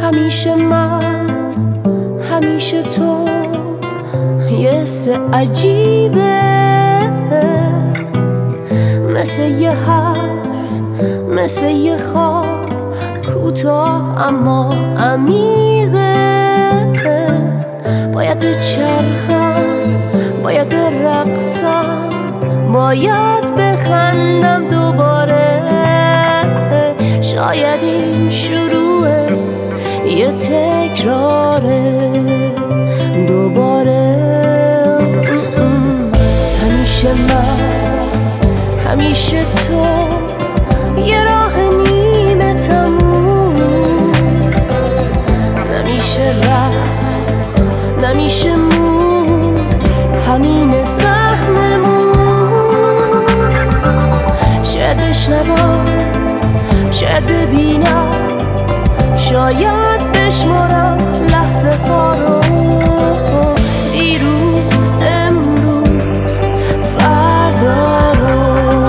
همیشه من همیشه تو یه حس عجیبه، مثل یه حرف مثل یه خواب کوتاه اما عمیقه. باید بچرخم باید برقصم باید بخندم دوباره. شاید این شروعه یه تکراره دوباره. همیشه من همیشه تو یه راه نیمه تموم، نمیشه رفت نمیشه موند همین سهممون. شاید بشنوم شاید ببینم شاید بشمارم لحظه ها رو، دیروز امروز فردا رو.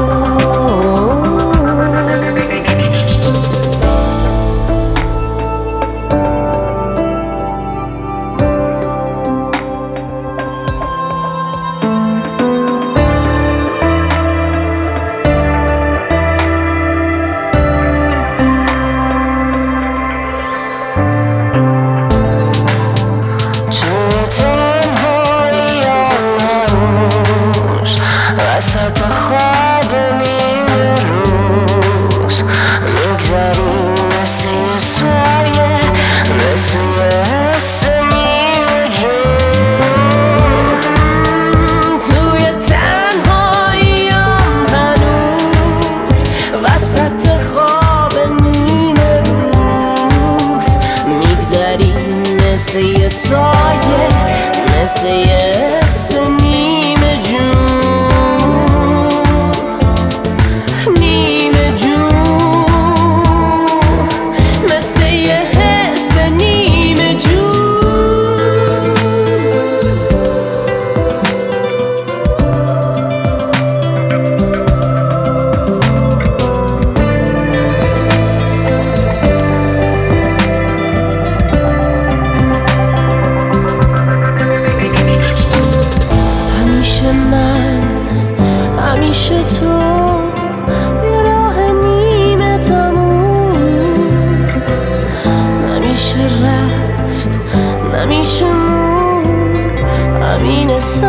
وسط خواب نیمه روز میگذریم مثل یه سایه، مثل یه حس نیمه جون. توی تنهاییم هنوز وسط خواب نیمه روز میگذریم مثل یه سایه، مثل یه حس نیمه جون. همیشه تو یه راه نیمه تموم، نمیشه رفت نمیشه موند همین